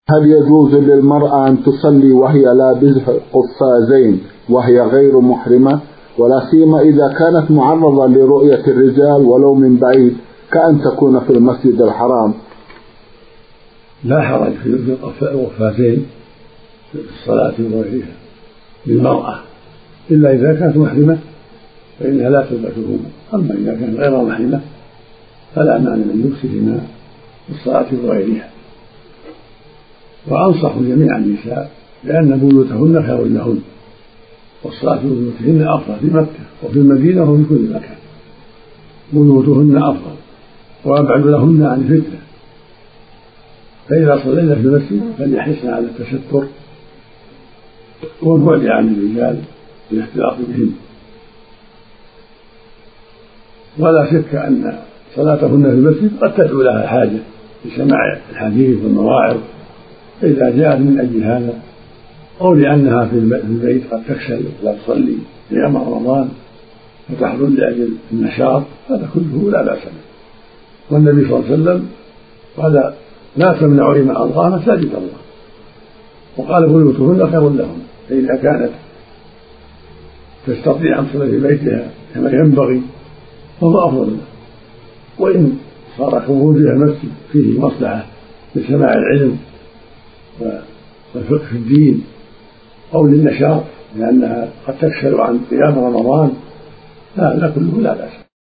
هل يجوز للمرأة أن تصلي وهي لابسة قفازين وهي غير محرمة، ولا سيما إذا كانت معرضة لرؤية الرجال ولو من بعيد كأن تكون في المسجد الحرام؟ لا حرج في القفازين في الصلاة وغيرها للمرأة إلا إذا كانت محرمة فإنها لا تلبسهما، أما إذا كانت غير محرمة فلا معنى من لبسهما في الصلاة وغيرها. وأنصح جميع النساء لأن بيوتهن خير لهن، والصلاة في بيوتهن أفضل في مكة وفي المدينة وفي كل مكان، بيوتهن أفضل وأبعد لهن عن الفتنة، فإذا صلينا في المسجد فليحرصن على التستر والبعد عن الرجال والاختلاط بهم. ولا شك أن صلاتهن في المسجد قد تدعو لها حاجة لسماع الحديث والمواعظ إذا جاءت من أجل هذا، أو لأنها في البيت قد تكسل لا تصلي قيام رمضان وتحضر لأجل النشاط، هذا كله لا بأس به. والنبي صلى الله عليه وسلم قال: لا تمنعوا إماء الله مساجد الله، وقال: بيوتهن خير لهم، فإذا كانت تستطيع أن تصلي في بيتها كما ينبغي فهو أفضل له. وإن صار خروجها المسجد فيه مصلحة لسماع العلم والفقه في الدين أو للنشاط لأنها قد تكسل عن قيام رمضان، هذا كله لا بأس.